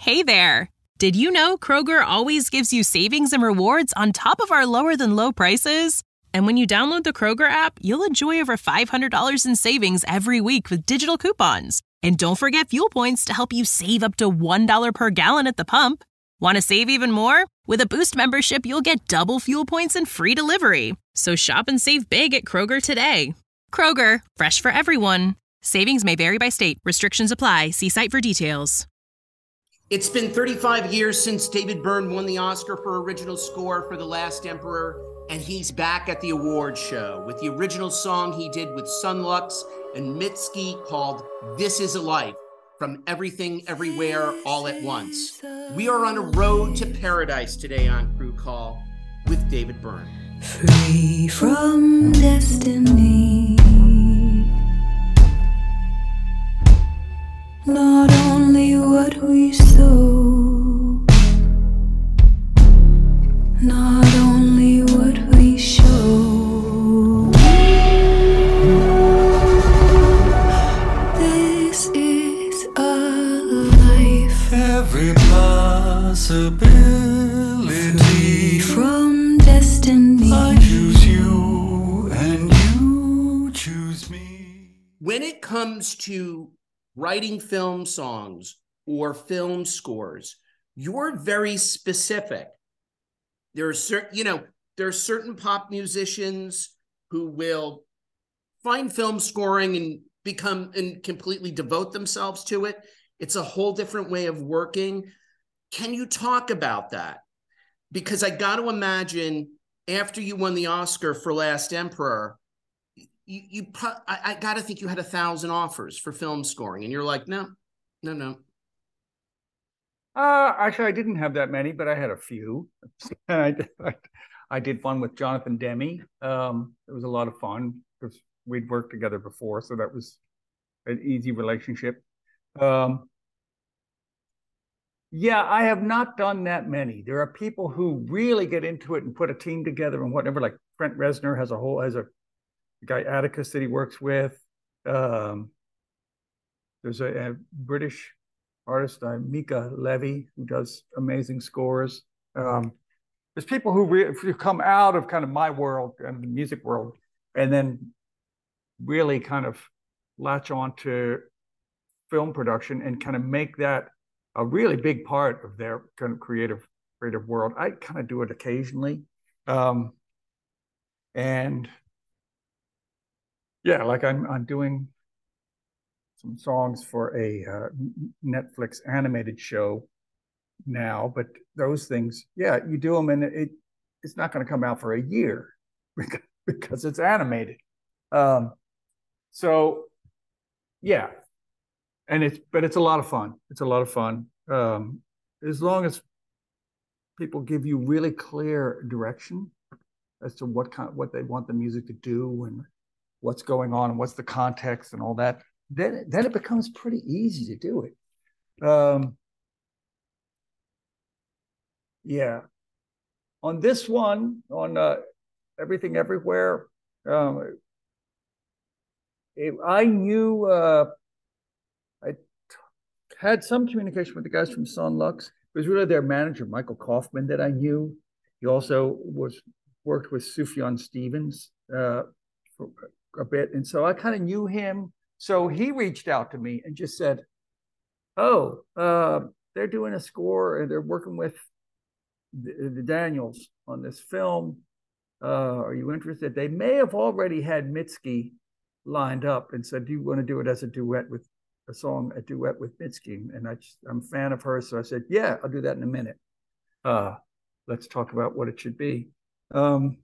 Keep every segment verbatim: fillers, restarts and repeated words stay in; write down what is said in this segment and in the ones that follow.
Hey there! Did you know Kroger always gives you savings and rewards on top of our lower-than-low prices? And when you download the Kroger app, you'll enjoy over five hundred dollars in savings every week with digital coupons. And don't forget fuel points to help you save up to one dollar per gallon at the pump. Want to save even more? With a Boost membership, you'll get double fuel points and free delivery. So shop and save big at Kroger today. Kroger, fresh for everyone. Savings may vary by state. Restrictions apply. See site for details. It's been thirty-five years since David Byrne won the Oscar for original score for The Last Emperor, and he's back at the awards show with the original song he did with Sunlux and Mitski called This Is a Life, from Everything Everywhere All at Once. We are on a road to paradise today on Crew Call with David Byrne. Free from destiny, not only what we sow, not only what we show. This is a life, every possibility, free from destiny. I choose you and you choose me. When it comes to writing film songs or film scores, you're very specific. There are certain, you know, there are certain pop musicians who will find film scoring and become and completely devote themselves to it. It's a whole different way of working. Can you talk about that? Because I got to imagine after you won the Oscar for Last Emperor, you, you I, I got to think you had a thousand offers for film scoring, and you're like, no, no, no. Uh, actually, I didn't have that many, but I had a few. And I, I, I did one with Jonathan Demme. Um, it was a lot of fun because we'd worked together before, so that was an easy relationship. Um, yeah, I have not done that many. There are people who really get into it and put a team together and whatever. Like Trent Reznor has a whole has a guy Atticus that he works with. Um, there's a, a British artist, uh, Mika Levy, who does amazing scores. Um, there's people who, re- who come out of kind of my world and the music world, and then really kind of latch on to film production and kind of make that a really big part of their kind of creative creative world. I kind of do it occasionally, um, and yeah, like I'm I'm doing some songs for a uh, Netflix animated show now, but those things, yeah, you do them and it it's not going to come out for a year because, because it's animated. Um, so yeah, and it's but it's a lot of fun. It's a lot of fun um, as long as people give you really clear direction as to what kind what they want the music to do and what's going on and what's the context and all that. Then, then it becomes pretty easy to do it. Um, yeah. On this one, on uh, Everything Everywhere, um, it, I knew, uh, I t- had some communication with the guys from Sunlux. It was really their manager, Michael Kaufman, that I knew. He also was worked with Sufjan Stevens uh, for a bit. And so I kind of knew him. So he reached out to me and just said, oh, uh, they're doing a score and they're working with the, the Daniels on this film. Uh, are you interested? They may have already had Mitski lined up and said, do you want to do it as a duet with a song, a duet with Mitski? And I just, I'm a fan of hers. So I said, yeah, I'll do that in a minute. Uh, let's talk about what it should be. Um,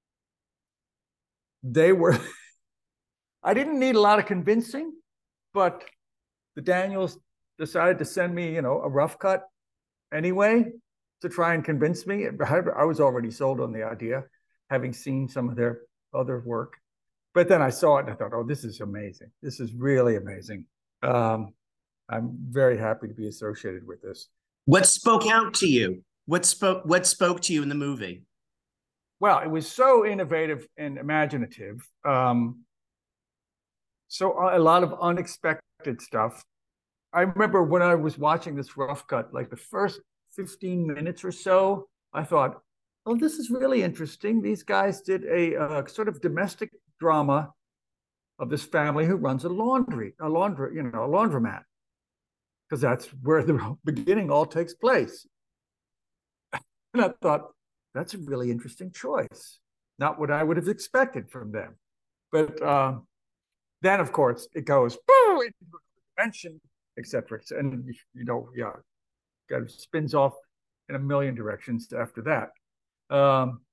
they were... I didn't need a lot of convincing, but the Daniels decided to send me, you know, a rough cut anyway to try and convince me. I was already sold on the idea, having seen some of their other work. But then I saw it and I thought, oh, this is amazing. This is really amazing. Um, I'm very happy to be associated with this. What spoke out to you? What spoke What spoke to you in the movie? Well, it was so innovative and imaginative. Um, So a lot of unexpected stuff. I remember when I was watching this rough cut, like the first fifteen minutes or so, I thought, oh, this is really interesting. These guys did a uh, sort of domestic drama of this family who runs a laundry, a laundry, you know, a laundromat, because that's where the beginning all takes place. And I thought, that's a really interesting choice. Not what I would have expected from them. But uh, then, of course, it goes, boo, into a dimension, et cetera. And, you know, yeah, kind of spins off in a million directions after that. Um,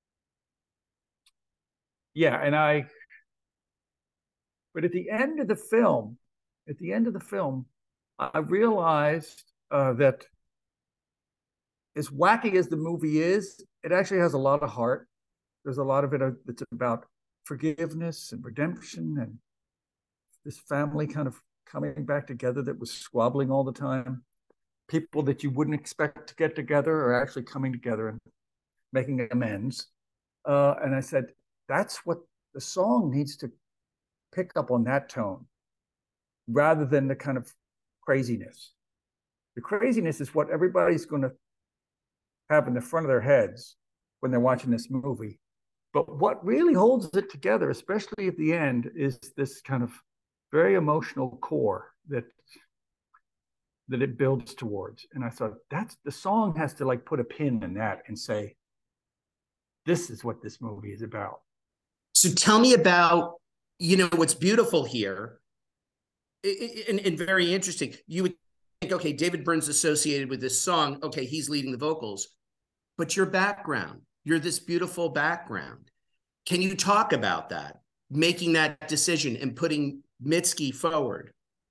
yeah, and I, but at the end of the film, at the end of the film, I realized uh, that as wacky as the movie is, it actually has a lot of heart. There's a lot of it that's about forgiveness and redemption and this family kind of coming back together that was squabbling all the time. People that you wouldn't expect to get together are actually coming together and making amends. Uh, and I said, that's what the song needs to pick up on, that tone, rather than the kind of craziness. The craziness is what everybody's going to have in the front of their heads when they're watching this movie. But what really holds it together, especially at the end, is this kind of very emotional core that that it builds towards. And I thought, that's the song has to like put a pin in that and say, this is what this movie is about. So tell me about, you know, what's beautiful here and, and very interesting. You would think, okay, David Byrne's associated with this song. Okay, he's leading the vocals, but your background, you're this beautiful background. Can you talk about that, making that decision and putting Mitski forward?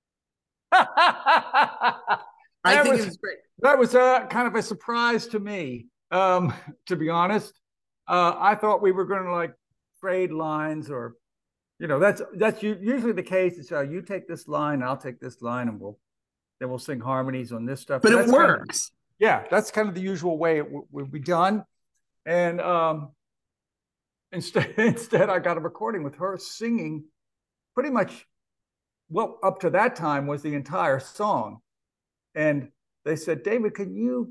I think was, it was great. That was uh, kind of a surprise to me, um, to be honest. Uh, I thought we were going to like trade lines, or, you know, that's that's usually the case. It's uh, you take this line, I'll take this line, and we'll then we'll sing harmonies on this stuff. But and it works. Kind of, yeah, that's kind of the usual way it w- would be done. And um, instead, instead, I got a recording with her singing pretty much what up to that time was the entire song. And they said, David, can you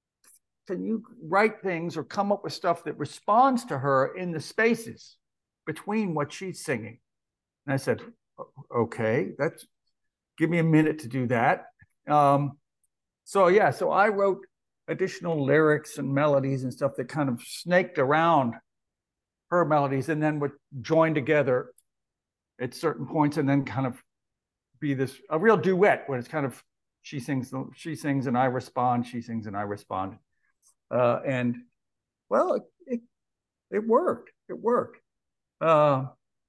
can you write things or come up with stuff that responds to her in the spaces between what she's singing? And I said, okay, that's give me a minute to do that. Um, so yeah, so I wrote additional lyrics and melodies and stuff that kind of snaked around her melodies and then would join together at certain points and then kind of be this a real duet where it's kind of she sings she sings and I respond, she sings and I respond. Uh, and well, it, it it worked. It worked. Uh,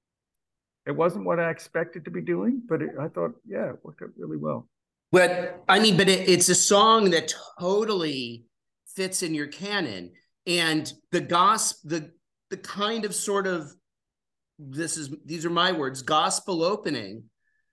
it wasn't what I expected to be doing, but it, I thought, yeah, it worked out really well. But I mean, but it, it's a song that totally fits in your canon, and the gospel, the the kind of sort of this is these are my words, gospel opening.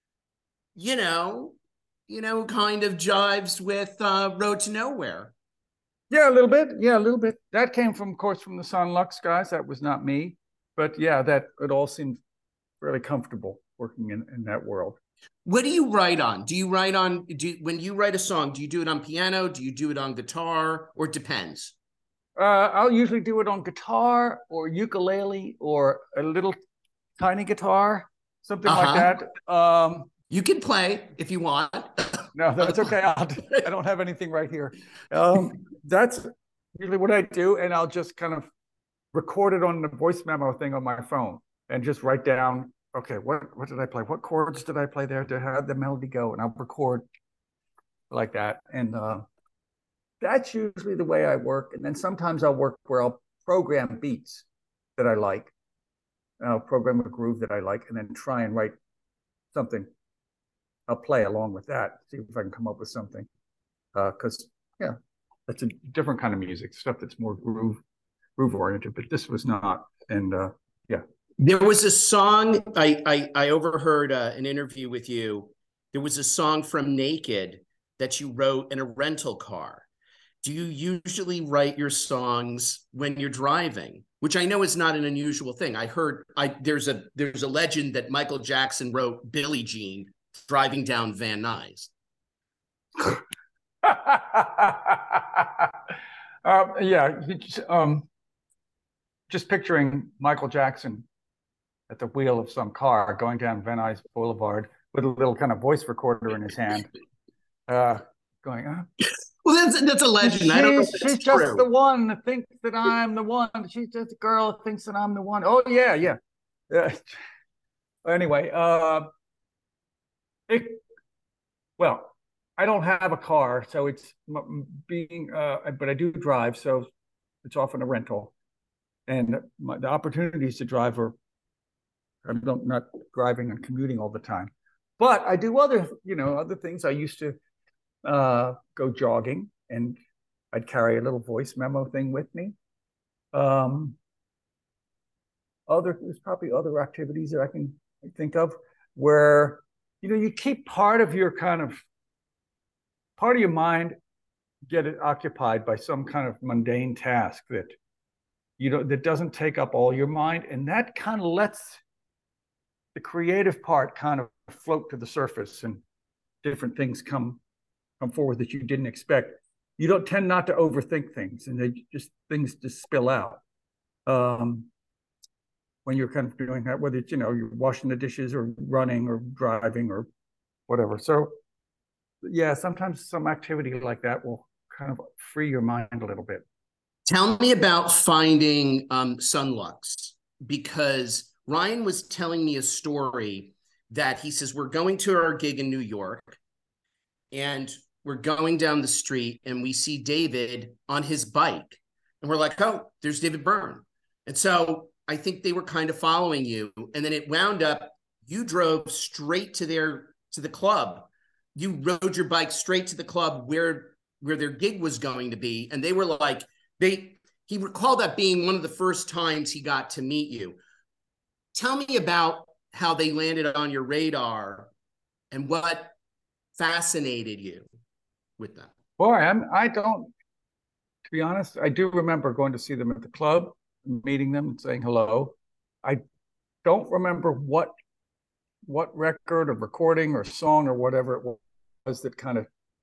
You know, you know, kind of jives with uh, Road to Nowhere. Yeah, a little bit. Yeah, a little bit. That came from, of course, from the Son Lux guys. That was not me, but yeah, that it all seemed really comfortable working in, in that world. What do you write on? Do you write on, do when you write a song, do you do it on piano? Do you do it on guitar, or it depends? Uh, I'll usually do it on guitar or ukulele or a little tiny guitar, something uh-huh. like that. Um, you can play if you want. No, that's okay. I'll, I don't have anything right here. Um, that's usually what I do. And I'll just kind of record it on the voice memo thing on my phone and just write down, okay, what, what did I play? What chords did I play there to have the melody go? And I'll record like that. And uh, that's usually the way I work. And then sometimes I'll work where I'll program beats that I like. I'll program a groove that I like and then try and write something. I'll play along with that, see if I can come up with something. Because, uh, yeah, that's a different kind of music, stuff that's more groove, groove oriented, but this was not. And uh, yeah. There was a song, I I, I overheard uh, an interview with you. There was a song from Naked that you wrote in a rental car. Do you usually write your songs when you're driving? Which I know is not an unusual thing. I heard I there's a there's a legend that Michael Jackson wrote Billie Jean driving down Van Nuys. um, yeah, um, just picturing Michael Jackson at the wheel of some car going down Van Nuys Boulevard with a little kind of voice recorder in his hand, uh, going, uh, well, that's that's a legend. she's, I don't know if she's that's just true. the one that thinks that I'm the one. She's just a girl that thinks that I'm the one. Oh, yeah, yeah. yeah. Anyway, uh, it, well, I don't have a car, so it's being, uh, but I do drive, so it's often a rental. And my, the opportunities to drive are, I'm not driving and commuting all the time. But I do other, you know, other things. I used to uh, go jogging, and I'd carry a little voice memo thing with me. Um, other, there's probably other activities that I can think of where, you know, you keep part of your kind of, part of your mind, get it occupied by some kind of mundane task that, you know, that doesn't take up all your mind. And that kind of lets the creative part kind of float to the surface, and different things come come forward that you didn't expect. You don't tend not to overthink things, and they just things just spill out. Um, when you're kind of doing that, whether it's, you know, you're washing the dishes or running or driving or whatever. So yeah, sometimes some activity like that will kind of free your mind a little bit. Tell me about finding um, Sunlux, because Ryan was telling me a story that he says, we're going to our gig in New York, and we're going down the street, and we see David on his bike. And we're like, oh, there's David Byrne. And so I think they were kind of following you. And then it wound up, you drove straight to their, to the club. You rode your bike straight to the club where, where their gig was going to be. And they were like, they, he recalled that being one of the first times he got to meet you. Tell me about how they landed on your radar and what fascinated you with them. Boy, I'm, I don't, to be honest, I do remember going to see them at the club, meeting them and saying hello. I don't remember what what record or recording or song or whatever it was that kind of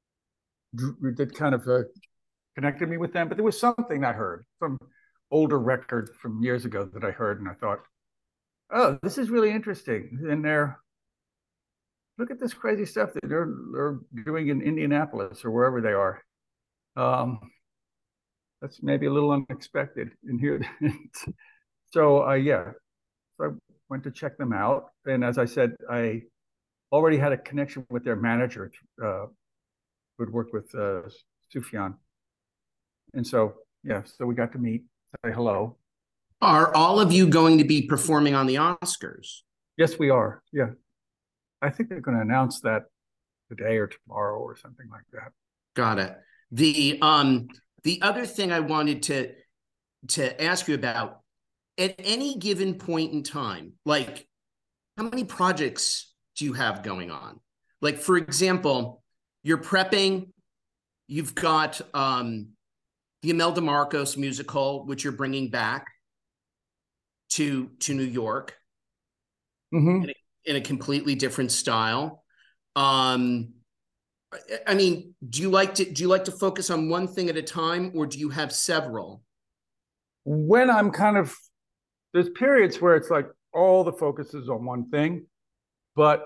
that kind of uh, connected me with them. But there was something I heard, some older record from years ago that I heard, and I thought, oh, this is really interesting. And they're, look at this crazy stuff that they're, they're doing in Indianapolis or wherever they are. Um, that's maybe a little unexpected in here. So uh, yeah, so I went to check them out. And as I said, I already had a connection with their manager, uh, who'd worked with uh, Sufjan. And so, yeah, so we got to meet, say hello. Are all of you going to be performing on the Oscars? Yes, we are. Yeah. I think they're going to announce that today or tomorrow or something like that. Got it. The um the other thing I wanted to to ask you about, at any given point in time, like, how many projects do you have going on? Like, for example, you're prepping, you've got um the Imelda Marcos musical, which you're bringing back to to New York. Mm-hmm. in, a, in a completely different style. Um, I mean, do you like to do you like to focus on one thing at a time, or do you have several? When I'm kind of, there's periods where it's like all the focus is on one thing, but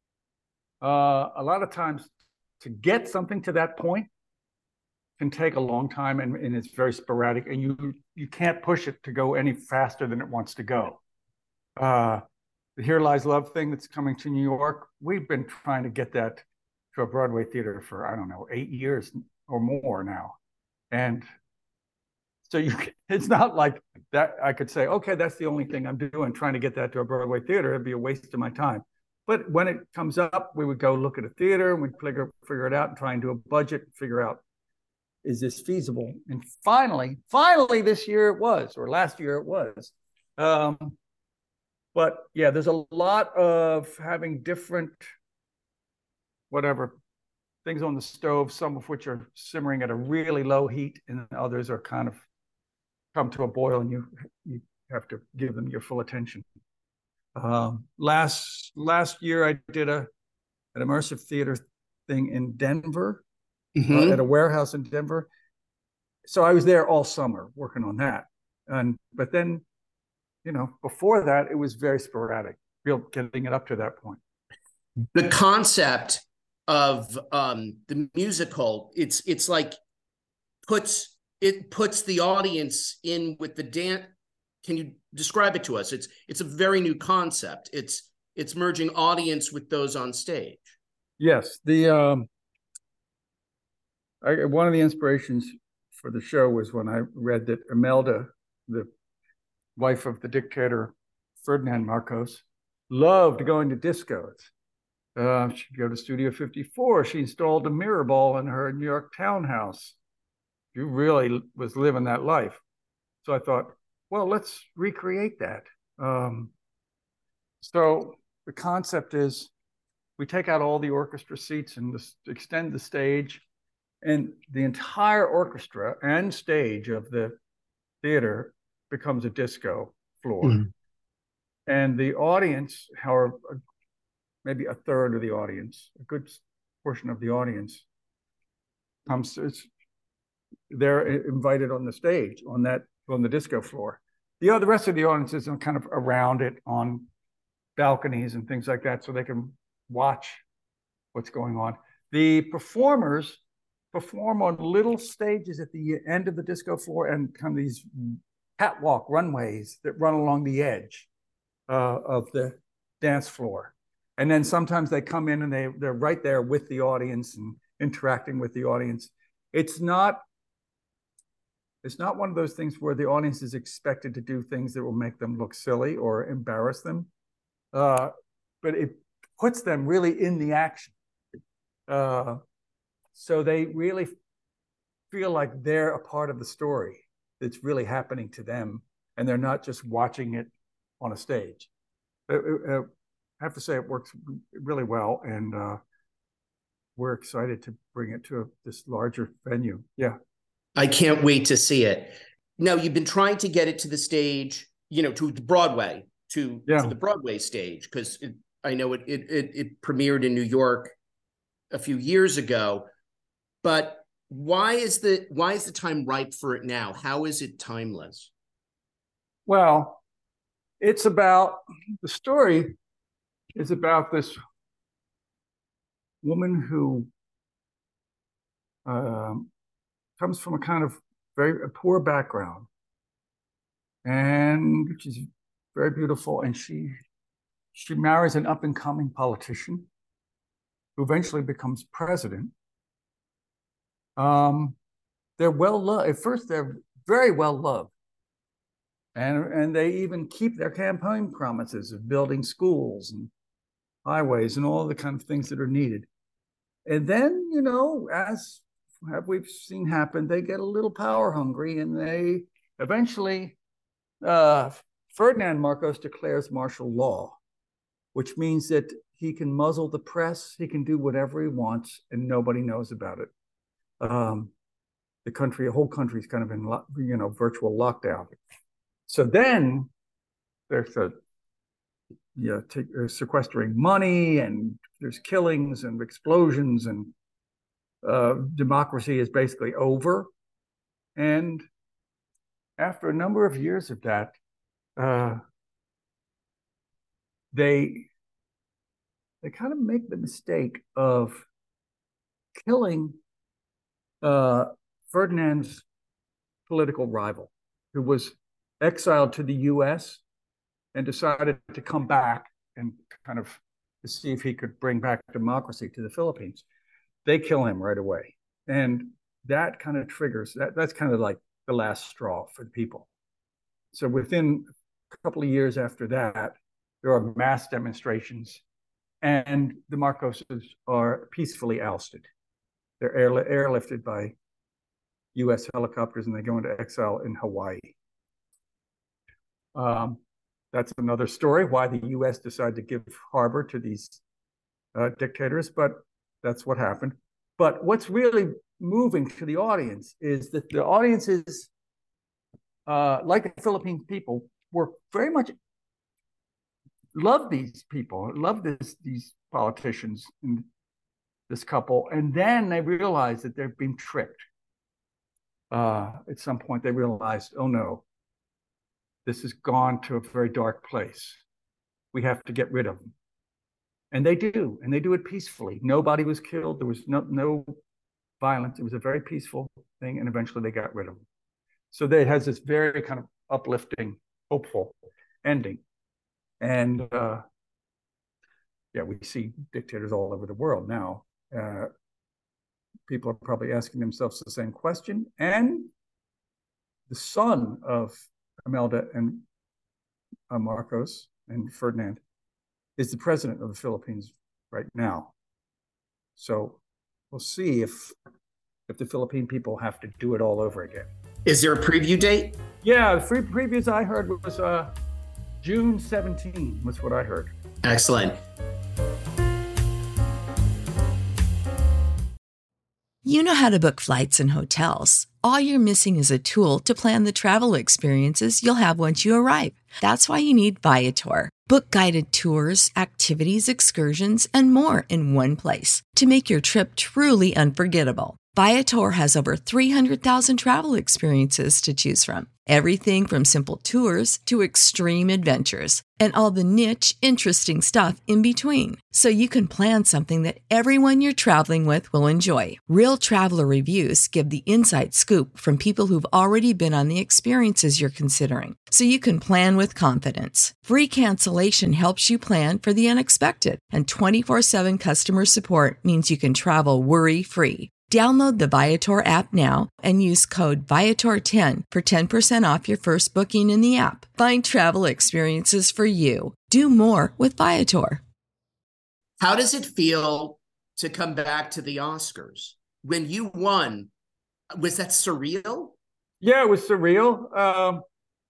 uh, a lot of times to get something to that point can take a long time, and, and it's very sporadic, and you you can't push it to go any faster than it wants to go. Uh, the Here Lies Love thing that's coming to New York, we've been trying to get that to a Broadway theater for, I don't know, eight years or more now. And so you, it's not like that I could say, okay, that's the only thing I'm doing, trying to get that to a Broadway theater. It'd be a waste of my time. But when it comes up, we would go look at a theater, and we'd figure, figure it out and try and do a budget, figure out, is this feasible? And finally, finally this year it was, or last year it was. Um, but yeah, there's a lot of having different, whatever, things on the stove, some of which are simmering at a really low heat, and others are kind of come to a boil, and you you have to give them your full attention. Um, last last year, I did a an immersive theater thing in Denver uh, Mhm. at a warehouse in Denver. So I was there all summer working on that. And but then, you know, before that, it was very sporadic, real getting it up to that point. The concept of um, the musical, it's it's like puts it puts the audience in with the dance. Can you describe it to us? It's it's a very new concept. It's it's merging audience with those on stage. Yes, the um, I, one of the inspirations for the show was when I read that Imelda, the wife of the dictator Ferdinand Marcos, loved going to discos. Uh, she'd go to Studio fifty-four. She installed a mirror ball in her New York townhouse. She really was living that life. So I thought, well, let's recreate that. Um, so the concept is we take out all the orchestra seats and this, extend the stage, and the entire orchestra and stage of the theater becomes a disco floor. Mhm. And the audience, however, maybe a third of the audience, a good portion of the audience, comes. It's, they're invited on the stage on that on the disco floor. The other the rest of the audience is kind of around it on balconies and things like that, so they can watch what's going on. The performers perform on little stages at the end of the disco floor and kind of these catwalk runways that run along the edge uh, of the dance floor. And then sometimes they come in and they, they're right there with the audience and interacting with the audience. It's not, it's not one of those things where the audience is expected to do things that will make them look silly or embarrass them. Uh, but it puts them really in the action. Uh, so they really feel like they're a part of the story that's really happening to them, and they're not just watching it on a stage. It, it, it, I have to say it works really well, and uh, we're excited to bring it to this larger venue. Yeah. I can't wait to see it. Now, you've been trying to get it to the stage, you know, to Broadway, to Yeah. for the Broadway stage, because I know it, it it it premiered in New York a few years ago. But why is the why is the time ripe for it now? How is it timeless? Well, it's about the story is about this woman who um, comes from a kind of very a poor background, and she's very beautiful, and she she marries an up and coming politician who eventually becomes president. Um, they're well loved. At first, they're very well loved, and and they even keep their campaign promises of building schools and highways and all the kind of things that are needed. And then, you know, as have we've seen happen, they get a little power hungry, and they eventually uh, Ferdinand Marcos declares martial law, which means that he can muzzle the press, he can do whatever he wants, and nobody knows about it. Um, the country, the whole country is kind of in, you know, virtual lockdown. So then there's a, yeah, take, uh, sequestering money, and there's killings and explosions, and uh, democracy is basically over. And after a number of years of that, uh, they they kind of make the mistake of killing uh, Ferdinand's political rival, who was exiled to the U S and decided to come back and kind of to see if he could bring back democracy to the Philippines. They kill him right away. And that kind of triggers, that, that's kind of like the last straw for the people. So within a couple of years after that, there are mass demonstrations, and the Marcoses are peacefully ousted. They're air, airlifted by U S helicopters, and they go into exile in Hawaii. Um, that's another story, why the U S decided to give harbor to these uh, dictators, but that's what happened. But what's really moving to the audience is that the audiences, uh, like the Philippine people, were very much love these people, love this, these politicians, and this couple, and then they realize that they're being tricked. Uh, at some point, they realized, oh no, this has gone to a very dark place. We have to get rid of them. And they do, and they do it peacefully. Nobody was killed. There was no, no violence. It was a very peaceful thing, and eventually they got rid of them. So they has this very kind of uplifting, hopeful ending. And uh, yeah, we see dictators all over the world now. Uh, people are probably asking themselves the same question. And the son of Imelda and uh, Marcos and Ferdinand is the president of the Philippines right now. So we'll see if if the Philippine people have to do it all over again. Is there a preview date? Yeah, the free previews I heard was uh, June seventeenth, was what I heard. Excellent. You know how to book flights and hotels. All you're missing is a tool to plan the travel experiences you'll have once you arrive. That's why you need Viator. Book guided tours, activities, excursions, and more in one place to make your trip truly unforgettable. Viator has over three hundred thousand travel experiences to choose from. Everything from simple tours to extreme adventures and all the niche, interesting stuff in between. So you can plan something that everyone you're traveling with will enjoy. Real traveler reviews give the inside scoop from people who've already been on the experiences you're considering. So you can plan with confidence. Free cancellation helps you plan for the unexpected. And twenty-four seven customer support means you can travel worry-free. Download the Viator app now and use code Viator ten for ten percent off your first booking in the app. Find travel experiences for you. Do more with Viator. How does it feel to come back to the Oscars? When you won, was that surreal? Yeah, it was surreal. Um,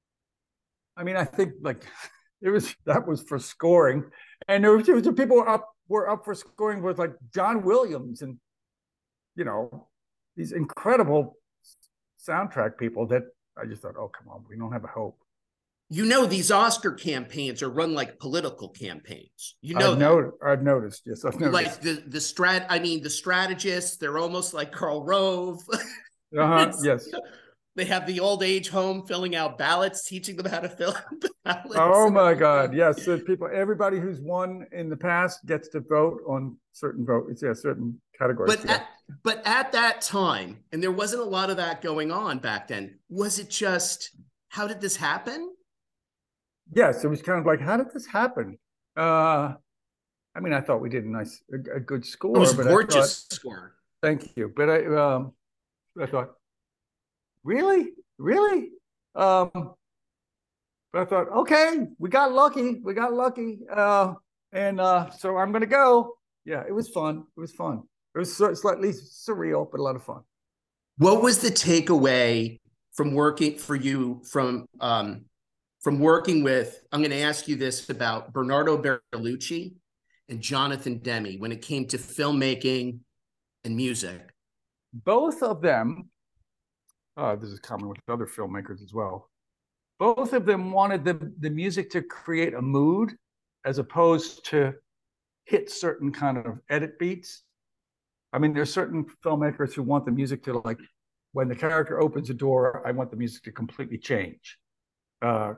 I mean, I think like it was that was for scoring, and there was, there was people were up were up for scoring with like John Williams and, you know, these incredible soundtrack people that I just thought, oh, come on, we don't have a hope. You know, these Oscar campaigns are run like political campaigns. You know, I've, not- I've noticed. Yes, I've noticed. Like the the strat. I mean, the strategists. They're almost like Karl Rove. Uh-huh, yes. They have the old age home filling out ballots, teaching them how to fill out ballots. Oh my God! Yes, so people, everybody who's won in the past gets to vote on certain votes. Yeah, certain categories. But yeah. at, but at that time, and there wasn't a lot of that going on back then. Was it just, how did this happen? Yes, it was kind of like, how did this happen? Uh, I mean, I thought we did a nice, a, a good score. It was a but gorgeous thought, score. Thank you, but I, um, I thought, really, really. Um, but I thought, okay, we got lucky. We got lucky, uh, and uh, so I'm going to go. Yeah, it was fun. It was fun. It was slightly surreal, but a lot of fun. What was the takeaway from working for you from um, from working with? I'm going to ask you this about Bernardo Bertolucci and Jonathan Demme when it came to filmmaking and music. Both of them, uh, this is common with other filmmakers as well. Both of them wanted the, the music to create a mood as opposed to hit certain kind of edit beats. I mean, there's certain filmmakers who want the music to, like, when the character opens a door, I want the music to completely change. Uh,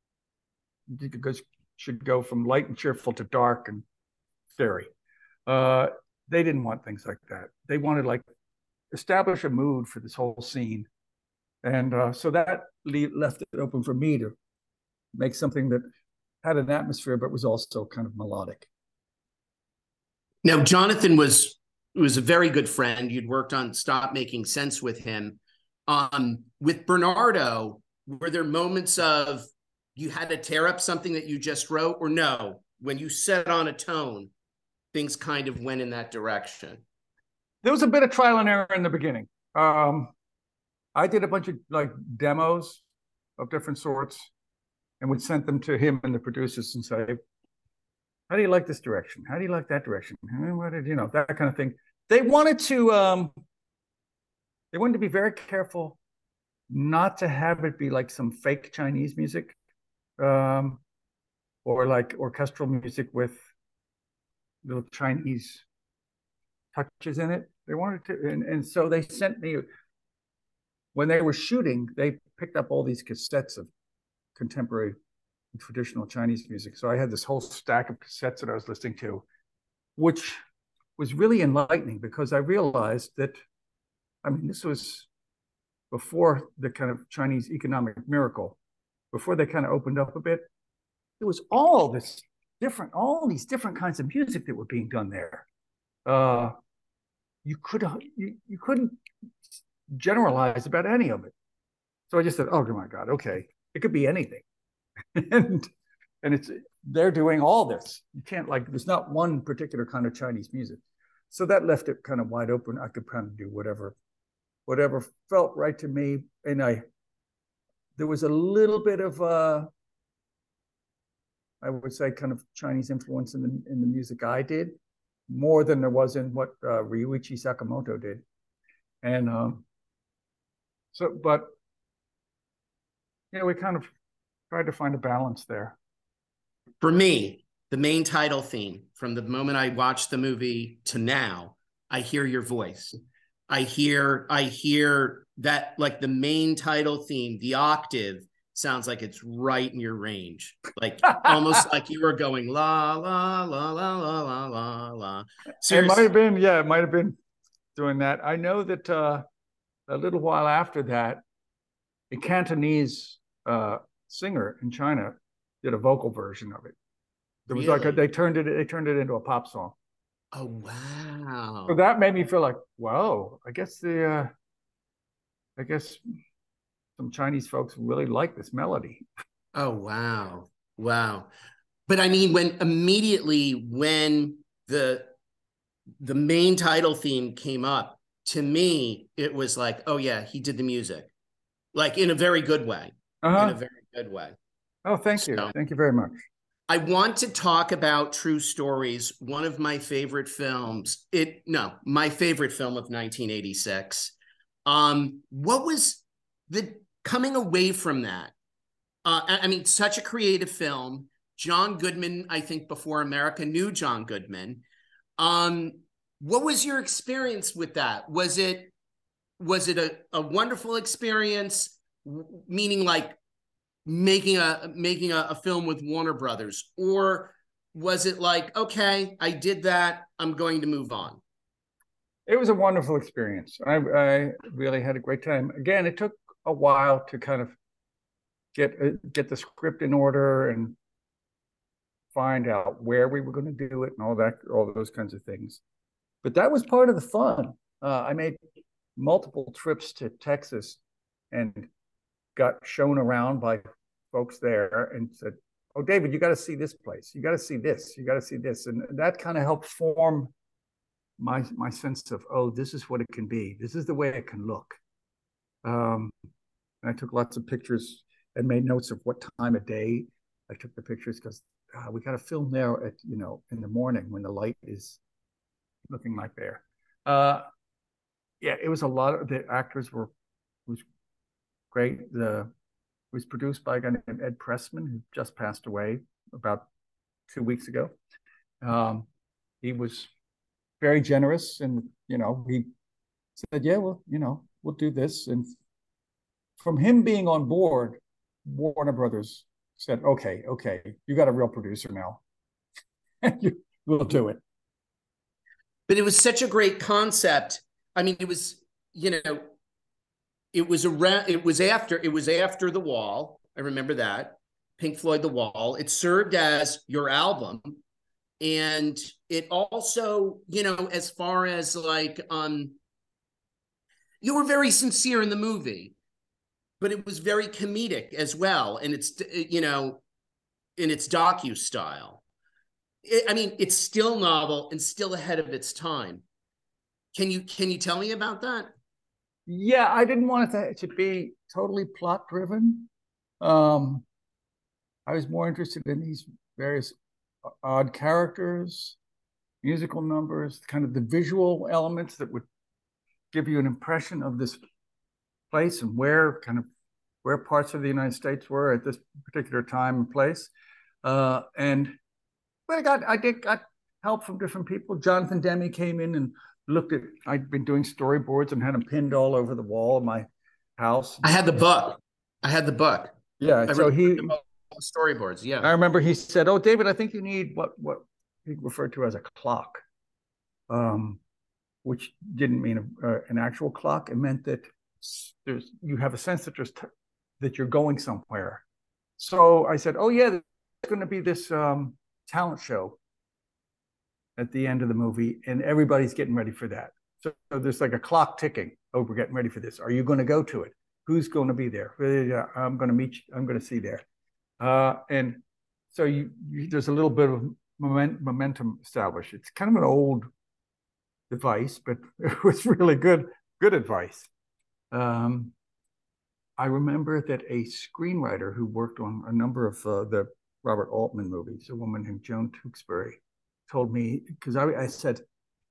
because should go from light and cheerful to dark and scary. Uh, they didn't want things like that. They wanted, like, establish a mood for this whole scene. And uh, so that le- left it open for me to make something that had an atmosphere, but was also kind of melodic. Now, Jonathan was was a very good friend. You'd worked on Stop Making Sense with him. Um, with Bernardo, were there moments of you had to tear up something that you just wrote, or no? When you set on a tone, things kind of went in that direction? There was a bit of trial and error in the beginning. Um, I did a bunch of like demos of different sorts and would send them to him and the producers and say, how do you like this direction? How do you like that direction? What did you know, that kind of thing. They wanted to, um, they wanted to be very careful not to have it be like some fake Chinese music, um, or like orchestral music with little Chinese touches in it. They wanted to, and, and so they sent me, when they were shooting, they picked up all these cassettes of contemporary traditional Chinese music. So I had this whole stack of cassettes that I was listening to, which was really enlightening because I realized that, I mean, this was before the kind of Chinese economic miracle, before they kind of opened up a bit. There was all this different, all these different kinds of music that were being done there. Uh, you could you, you couldn't generalize about any of it. So I just said, oh my God, okay, it could be anything. and and it's they're doing all this. You can't, like, there's not one particular kind of Chinese music. So that left it kind of wide open. I could kind of do whatever, whatever felt right to me. And I there was a little bit of uh I would say kind of Chinese influence in the in the music I did, more than there was in what uh, Ryuichi Sakamoto did. And um, so, but yeah, we kind of tried to find a balance there. For me, the main title theme, from the moment I watched the movie to now, I hear your voice. I hear, I hear that, like, the main title theme, the octave, sounds like it's right in your range, like almost like you were going la la la la la la la la. It might have been, yeah, it might have been doing that. I know that uh, a little while after that, a Cantonese uh, singer in China did a vocal version of it. There was really? like a, they turned it they turned it into a pop song. Oh wow! So that made me feel like, whoa, I guess the uh, I guess. some Chinese folks really like this melody. Oh, wow. Wow. But I mean, when immediately when the the main title theme came up, to me, it was like, oh yeah, he did the music. Like in a very good way. Uh-huh. In a very good way. Oh, thank you. So, thank you very much. I want to talk about True Stories, one of my favorite films. It no, my favorite film of nineteen eighty-six. Um, what was the coming away from that? Uh, I, I mean, such a creative film. John Goodman, I think before America knew John Goodman. Um, what was your experience with that? Was it was it a, a wonderful experience? Meaning, like making a making a, a film with Warner Brothers, or was it like, okay, I did that, I'm going to move on? It was a wonderful experience. I, I really had a great time. Again, it took a while to kind of get uh, get the script in order and find out where we were going to do it and all that, all those kinds of things. But that was part of the fun. Uh, I made multiple trips to Texas and got shown around by folks there and said, oh, David, you got to see this place. You got to see this. You got to see this. And that kind of helped form my my sense of, oh, this is what it can be. This is the way it can look. Um, and I took lots of pictures and made notes of what time of day I took the pictures, because uh, we got to film there at, you know, in the morning when the light is looking like there. Uh, yeah, it was a lot of, the actors were, was great. The, it was produced by a guy named Ed Pressman, who just passed away about two weeks ago. Um, he was very generous, and, you know, he said, yeah, well, you know, we'll do this. And from him being on board, Warner Brothers said, okay, okay, you got a real producer now. We'll do it. But it was such a great concept. I mean, it was, you know, it was around, it was after, it was after The Wall. I remember that. Pink Floyd, The Wall. It served as your album. And it also, you know, as far as like, um, you were very sincere in the movie, but it was very comedic as well. And it's, you know, in its docu style. It, I mean, it's still novel and still ahead of its time. Can you, can you tell me about that? Yeah, I didn't want it to, to be totally plot driven. Um, I was more interested in these various odd characters, musical numbers, kind of the visual elements that would give you an impression of this place and where kind of where parts of the United States were at this particular time and place. Uh, and but I got I did got help from different people. Jonathan Demme came in and looked at, I'd been doing storyboards and had them pinned all over the wall of my house. I had the book. I had the book. Yeah. I So he, storyboards. Yeah. I remember he said, "Oh, David, I think you need what, what he referred to as a clock." Um, which didn't mean a, uh, an actual clock. It meant that there's, you have a sense that there's, t- that you're going somewhere. So I said, "Oh yeah, there's going to be this um, talent show at the end of the movie, and everybody's getting ready for that. So, so there's like a clock ticking. Oh, we're getting ready for this. Are you going to go to it? Who's going to be there? Yeah, I'm going to meet you. I'm going to see there." Uh, and so you, you, there's a little bit of moment, momentum established. It's kind of an old device, but it was really good, good advice. Um, I remember that a screenwriter who worked on a number of uh, the Robert Altman movies, a woman named Joan Tewksbury, told me, because I, I said,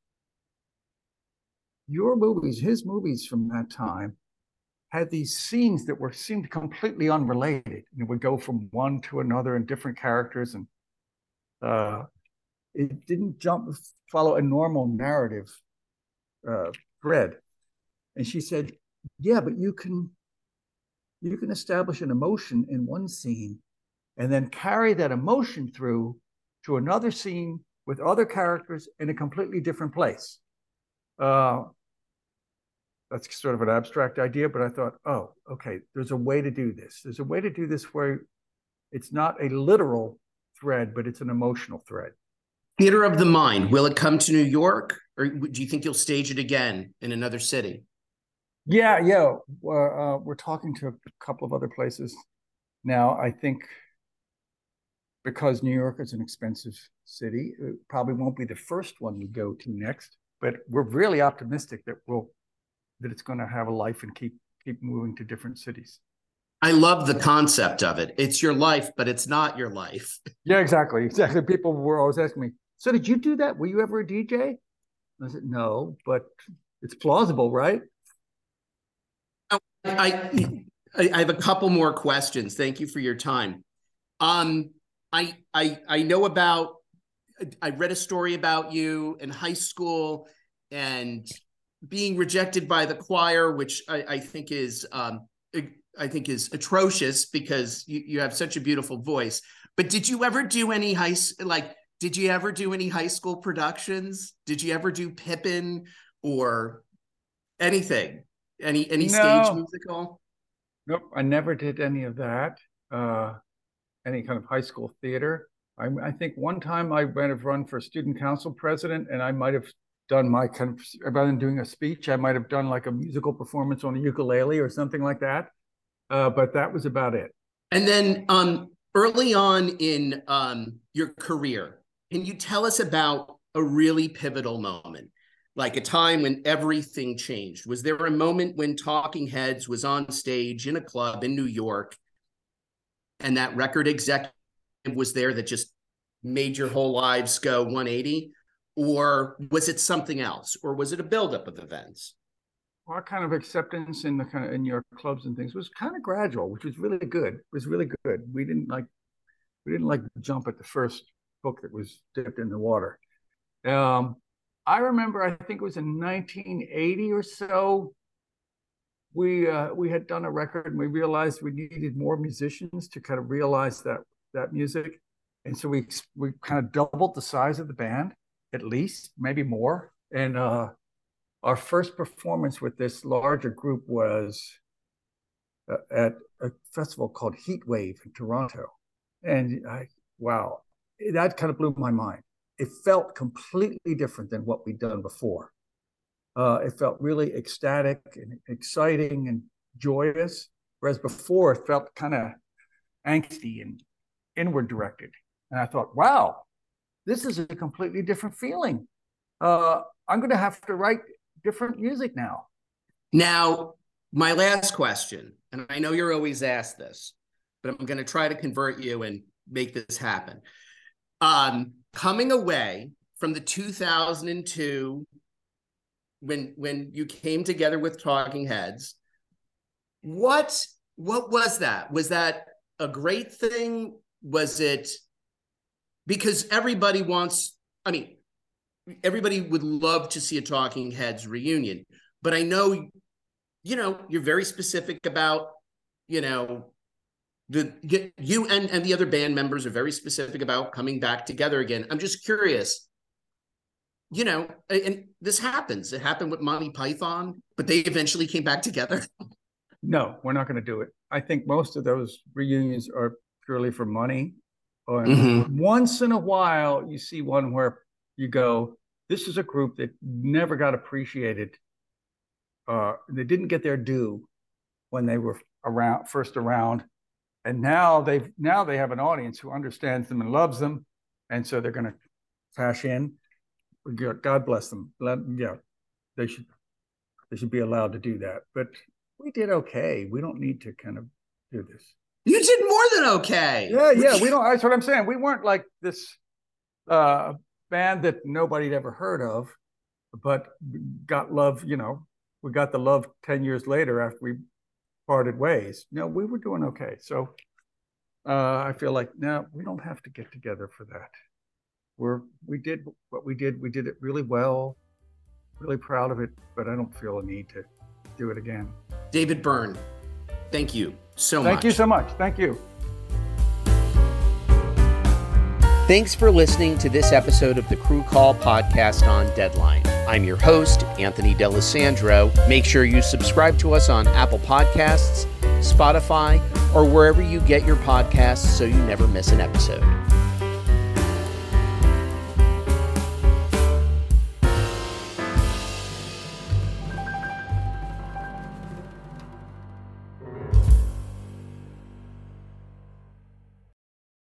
your movies, his movies from that time, had these scenes that were seemed completely unrelated. And it would go from one to another and different characters, and uh, it didn't jump follow a normal narrative uh, thread. And she said, "Yeah, but you can you can establish an emotion in one scene, and then carry that emotion through to another scene with other characters in a completely different place." Uh, That's sort of an abstract idea, but I thought, oh, okay, there's a way to do this. There's a way to do this where it's not a literal thread, but it's an emotional thread. Theater of the Mind, will it come to New York, or do you think you'll stage it again in another city? Yeah, yeah. Uh, we're talking to a couple of other places now. I think because New York is an expensive city, it probably won't be the first one we go to next, but we're really optimistic that we'll that it's going to have a life and keep keep moving to different cities. I love the concept of it. It's your life, but it's not your life. Yeah, exactly. Exactly. People were always asking me, "So did you do that? Were you ever a D J?" I said, "No, but it's plausible, right?" I, I, I have a couple more questions. Thank you for your time. Um, I, I, I know about, I read a story about you in high school and being rejected by the choir, which I, I think is, um, I think is atrocious because you, you have such a beautiful voice. But did you ever do any high, like, did you ever do any high school productions? Did you ever do Pippin or anything? Any, any No. stage musical? Nope, I never did any of that. Uh, any kind of high school theater. I, I think one time I might have run for student council president, and I might have done my kind of, rather than doing a speech, I might have done like a musical performance on a ukulele or something like that. Uh, but that was about it. And then um, early on in um, your career, can you tell us about a really pivotal moment, like a time when everything changed? Was there a moment when Talking Heads was on stage in a club in New York and that record executive was there that just made your whole lives go one eighty? Or was it something else? Or was it a buildup of events? Our kind of acceptance in the kind of in your clubs and things was kind of gradual, which was really good. It was really good. We didn't like we didn't like jump at the first hook that was dipped in the water. Um, I remember, I think it was in nineteen eighty or so, we uh, we had done a record and we realized we needed more musicians to kind of realize that that music, and so we we kind of doubled the size of the band, at least, maybe more. And uh, our first performance with this larger group was uh, at a festival called Heat Wave in Toronto. And I, wow, that kind of blew my mind. It felt completely different than what we'd done before. Uh, it felt really ecstatic and exciting and joyous, whereas before it felt kind of angsty and inward directed. And I thought, wow, this is a completely different feeling. Uh, I'm going to have to write different music now. Now, my last question, and I know you're always asked this, but I'm going to try to convert you and make this happen. Um, coming away from the two thousand two, when when you came together with Talking Heads, what what was that? Was that a great thing? Was it, because everybody wants, I mean, everybody would love to see a Talking Heads reunion, but I know, you know, you're very specific about, you know, the you and, and the other band members are very specific about coming back together again. I'm just curious, you know, and this happens. It happened with Monty Python, but they eventually came back together. No, we're not going to do it. I think most of those reunions are purely for money. Or Mm-hmm. once in a while, you see one where you go, this is a group that never got appreciated. Uh, they didn't get their due when they were around, first around. And now they've now they have an audience who understands them and loves them. And so they're going to cash in. God bless them. Let, yeah, they should they should be allowed to do that. But we did okay. We don't need to kind of do this. You did more than okay. Yeah, yeah. We don't. That's what I'm saying. We weren't like this uh, band that nobody'd ever heard of, but got love. You know, we got the love ten years later after we parted ways. No, we were doing okay. So uh, I feel like no, we don't have to get together for that. We're we did what we did. We did it really well. Really proud of it, but I don't feel a need to do it again. David Byrne, thank you so Thank much. Thank you so much. Thank you. Thanks for listening to this episode of the Crew Call podcast on Deadline. I'm your host, Anthony D'Alessandro. Make sure you subscribe to us on Apple Podcasts, Spotify, or wherever you get your podcasts so you never miss an episode.